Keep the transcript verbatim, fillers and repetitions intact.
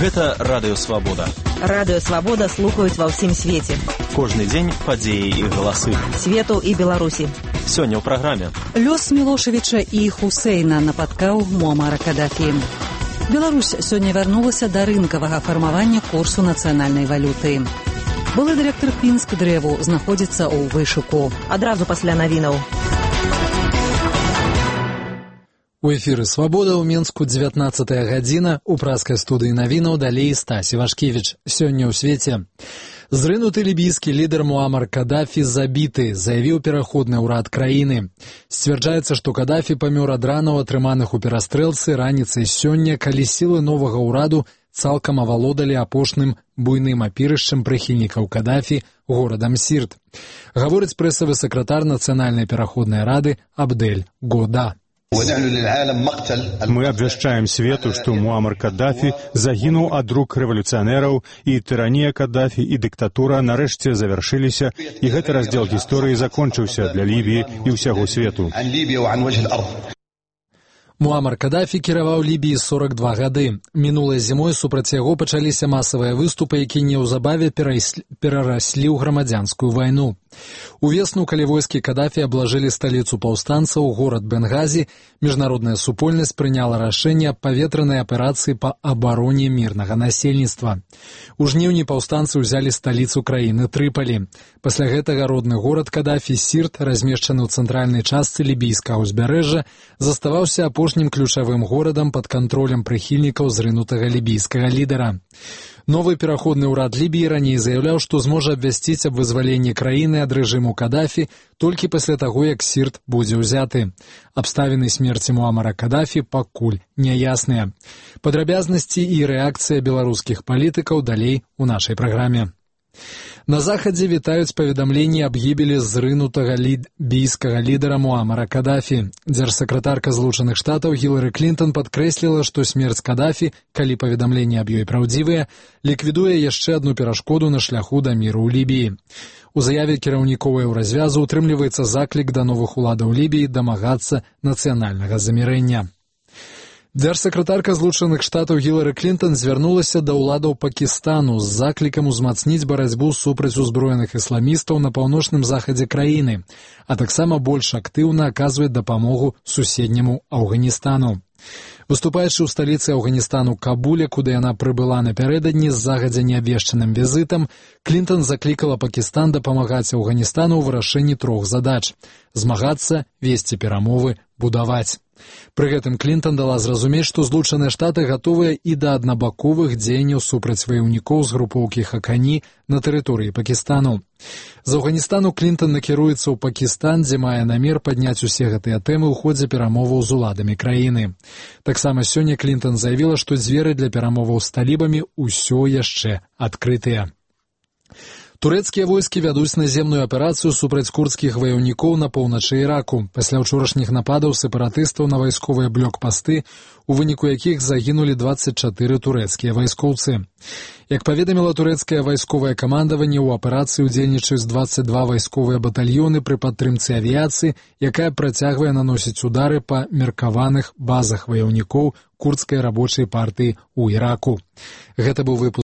Гэта Радыё Свабода. Радыё Свабода слухаюць ва ўсім свеце. Кожны дзень падзеі і галасы. Свету і Беларусі. Сёння ў праграме. Лёс Мілошевіча і Хусейна напаткаў Муамара Кадафі. Беларусь сёння вярнулася да рынкавага фармавання курсу нацыянальнай валюты. Былы дырэктар Пінск дрэву знаходзіцца ў вышуку. Адразу пасля навінаў. У эфіры «Свабода» ў Мінску дзевятнаццатая гадзіна, у праскай студыі навінаў далей Стась Івашкевіч. Сёння ў свеце. Зрынуты лібійскі лідар Муамар Кадафі забіты, заявіў пераходны ўрад краіны. Сцвярджаецца, што Кадафі памёр ад ранаў, атрыманых у перастрэлцы раніцай сёння, калі сілы новага ўраду цалкам авалодалі апошнім буйным апірышчам прыхільнікаў Кадафі горадам Сірт. Гаворыць прэсавы сакратар Нацыянальнай пераходнай рады Абдель Года. Мы абвяшчаем свету, што Муамар Кадафі загінуў ад рук рэвалюцыянераў, і тыранія Кадафі і дыктатура нарэшце завяршыліся, і гэты раздзел гісторыі закончыўся для Лібіі і ўсяго свету. Муамар Кадафі кіраваў Лібіі сорак два гады. Мінулай зімой супраць яго пачаліся масавыя выступы, якія неўзабаве перараслі ў грамадзянскую вайну. Увесну, калі войскі Кадафі аблажылі сталіцу паўстанцаў, горад Бенгазі, міжнародная супольнасць прыняла рашэнне аб паветранай аперацыі па абароне мірнага насельніцтва. У жніўні паўстанцы ўзялі сталіцу краіны Трыпалі. Пасля гэтага родны горад Кадафі Сірт, размешчаны ў цэнтральнай частцы лібійскага ўзбярэжжа, заставаўся апошнім ключавым горадам пад кантролем прыхільнікаў зрынутага лібійскага лідара. Новы пераходны ўрад Лібіі раней заяўляў, што зможа абвясціць аб вызваленні краіны ад рэжыму Кадафі толькі пасля таго, як Сірт будзе ўзяты. Абставіны смерці Муамара Кадафі пакуль няясныя. Падрабязнасці і рэакцыя беларускіх палітыкаў далей у нашай праграме. На захадзе вітаюць паведамленні аб гібелі зрынутага лібійскага лідара Муамара Кадафі. Дзяржсакратарка Злучаных Штатаў Гілары Клінтон падкрэсліла, што смерць Кадафі, калі паведамленні аб ёй праўдзівыя, ліквідуе яшчэ адну перашкоду на шляху да міру ў Лібіі. У заяве кіраўнікоў еўразвязу утрымліваецца заклік да новых уладаў Лібіі дамагацца нацыянальнага замірэння. Дзяржсакратарка Злучаных Штатаў Гілары Клінтон звярнулася да ўладаў Пакістану з заклікам узмацніць барацьбу супраць узброеных ісламістаў на паўночным захадзе краіны, а таксама больш актыўна аказвае дапамогу суседняму Афганістану. Выступаючы ў сталіцы Афганістану Кабуле, куды яна прыбыла напярэдадні з загадзя неабвешчаным візітам, Клінтон заклікала Пакістан дапамагаць Афганістану ў вырашэнні трох задач – змагацца, весці перамовы, будаваць. Пры гэтым Клінтон дала зразумець, што Злучаныя Штаты гатовыя і да аднабаковых дзеянняў супраць ваяўнікоў з групоўкі Хакані на тэрыторыі Пакістану. З Афганістану Клінтон накіруецца ў Пакістан, дзе мае намер падняць усе гэтыя тэмы ў ходзе перамоваў з уладамі краіны. Таксама сёння Клінтон заявіла, што дзверы для перамоваў з талібамі ўсё яшчэ адкрытыя. Турэцкія войскі вядуць наземную аперацыю супраць курдскіх ваяўнікоў на поўначы Іраку, пасля ўчорашніх нападаў сепаратыстаў на вайсковыя блокпасты, у выніку якіх загінулі дваццаць чатыры турэцкія вайскоўцы. Як паведаміла турэцкае вайсковае камандаванне, у аперацыі ўдзельнічаюць дваццаць два вайсковыя батальёны пры падтрымцы авіяцыі, якая працягвае наносіць удары па меркаваных базах ваяўнікоў курдскай рабочай партыі ў Іраку. Гэта быў выпуск